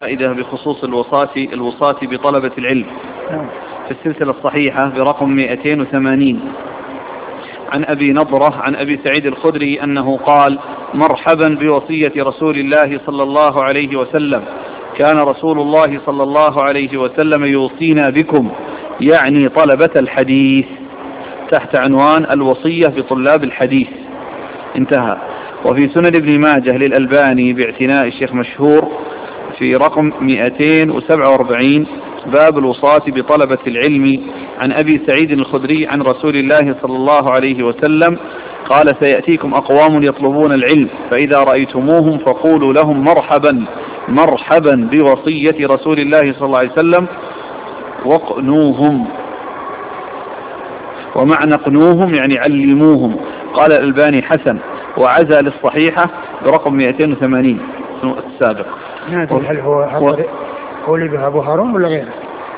فائدة بخصوص الوصاة بطلبة العلم في السلسلة الصحيحة برقم 280 عن أبي نضرة عن أبي سعيد الخدري أنه قال: مرحبا بوصية رسول الله صلى الله عليه وسلم، كان رسول الله صلى الله عليه وسلم يوصينا بكم، يعني طلبة الحديث، تحت عنوان الوصية بطلاب الحديث. انتهى. وفي سنن ابن ماجه للألباني باعتناء الشيخ مشهور في رقم 247 باب الوصاة بطلبة العلم عن أبي سعيد الخدري عن رسول الله صلى الله عليه وسلم قال: سيأتيكم أقوام يطلبون العلم، فإذا رأيتموهم فقولوا لهم مرحبا مرحبا بوصية رسول الله صلى الله عليه وسلم وقنوهم. ومعنى قنوهم يعني علموهم. قال الألباني حسن، وعزى للصحيحة برقم 280 السابق. هل هو قولي بها أبو هارون ولا غيره؟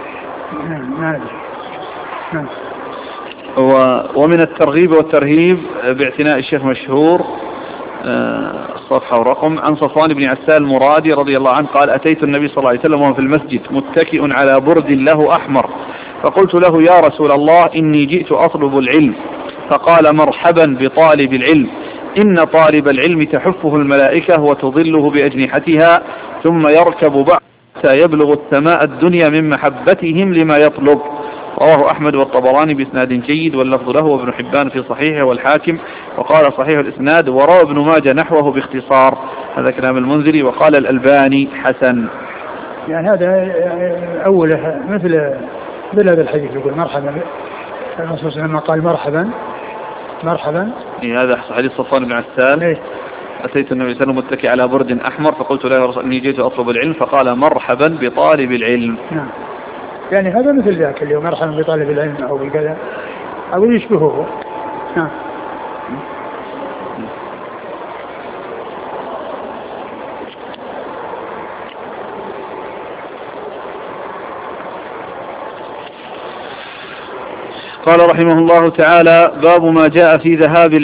ومن الترغيب والترهيب باعتناء الشيخ مشهور الصفحة ورقم عن صفوان بن عسال المرادي رضي الله عنه قال: أتيت النبي صلى الله عليه وسلم وهو في المسجد متكئ على برد له أحمر، فقلت له: يا رسول الله، إني جئت أطلب العلم. فقال: مرحبا بطالب العلم، إن طالب العلم تحفه الملائكة وتظله بأجنحتها، ثم يركب بعض حتى يبلغ السماء الدنيا من محبتهم لما يطلب. رواه أحمد والطبراني بإسناد جيد، واللفظ له، وابن حبان في صحيحه، والحاكم وقال صحيح الإسناد، وروى ابن ماجه نحوه باختصار. هذا كلام المنذري. وقال الألباني حسن. يعني هذا أوله مثل هذا الحديث يقول مرحبا، الرسول صلى الله عليه وسلم قال مرحبا. هذا حديث صفوان بن عسال. أتيت النبي صلى الله عليه وسلم متكئ على برد أحمر، فقلت له: يا رسول الله، إني جئت أطلب العلم. فقال: مرحبا بطالب العلم. نعم. يعني هذا مثل ذاك اللي هو مرحبا بطالب العلم أو بكذا أو يشبهه. نعم. قال رحمه الله تعالى: باب ما جاء في ذهاب